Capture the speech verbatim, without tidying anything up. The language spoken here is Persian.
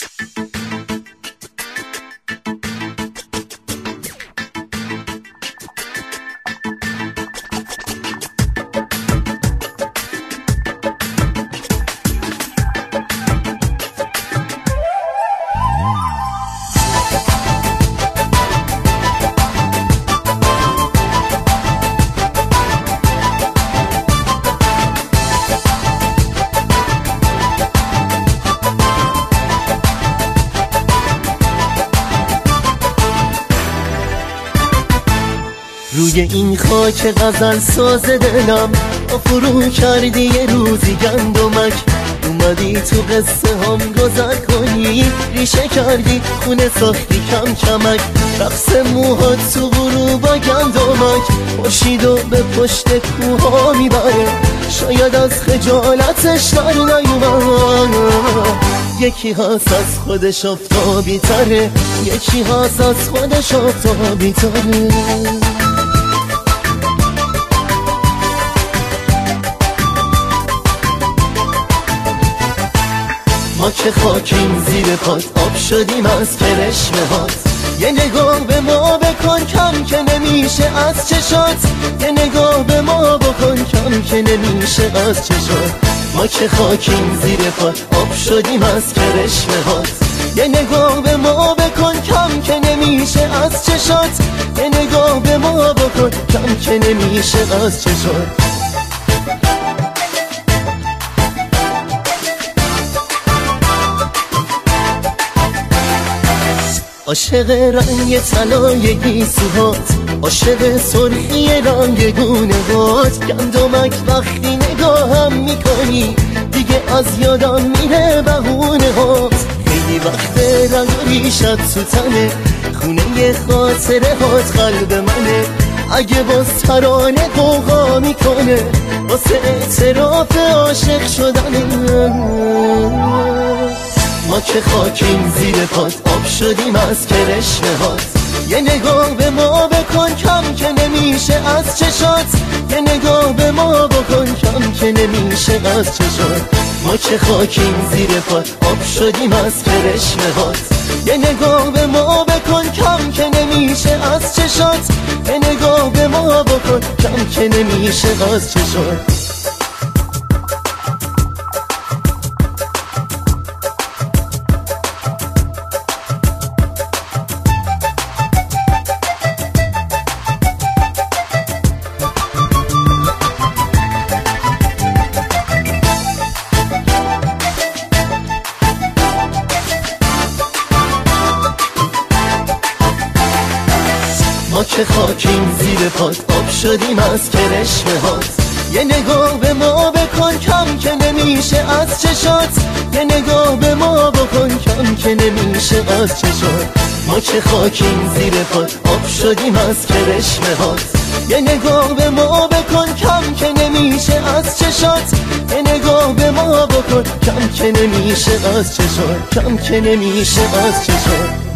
روی این خاک غزل ساز دلم با فرو کردی یه روزی گندمک، اومدی تو قصه هم گذر کنی، ریشه کردی خونه ساختی کم کمک، رقص موهات تو غروب با گندمک، خورشید و به پشت کوها میبره، شاید از خجالتش در نیومد. یکی هست از خودش آفتابی تره، یکی هست از خودش آفتابی تره. ما که خاکیم زیر پات، آب شدیم از کرشمه هات، یه نگاه به ما بکن کم که نمیشه از چشات، یه نگاه به ما بکن کم که نمیشه از چشات. ما که خاکیم زیر پات، آب شدیم از کرشمه هات، یه نگاه به ما بکن کم که نمیشه از چشات، یه نگاه به ما بکن کم که نمیشه از چشات. عاشق رنگ طلای گیسوهات، عاشق سرخی رنگ گونه‌هات، گندمک وقتی نگاهم میکنی دیگه از یادم میره بهونه‌هات. خیلی وقت رنگ و ریشت تو تنه، خونه خاطره هات قلب منه، اگه باز ترانه قوقا میکنه واسه اعتراف عاشق شدنه. ما که خاکیم زیر پات، آب شدیم از کرشمه هات، یه نگاه به ما بکن کم که نمیشه از چشات، یه نگاه به ما بکن کم که نمیشه از چشات. ما که خاکیم زیر پات، آب شدیم از کرشمه هات، یه نگاه به ما بکن کم که نمیشه از چشات، یه نگاه به ما بکن کم که نمیشه از چشات. ما که خاکیم زیر پات، آب شدیم از کرشمه هات، یه نگاه به ما بکن کم که نمیشه از چشات، یه نگاه به ما بکن کم که نمیشه از چشات. ما که خاکیم زیر پات، آب شدیم از کرشمه هات، یه نگاه به ما بکن کم که نمیشه از چشات، یه نگاه به ما بکن کم که نمیشه از چشات، کم که نمیشه از چشات.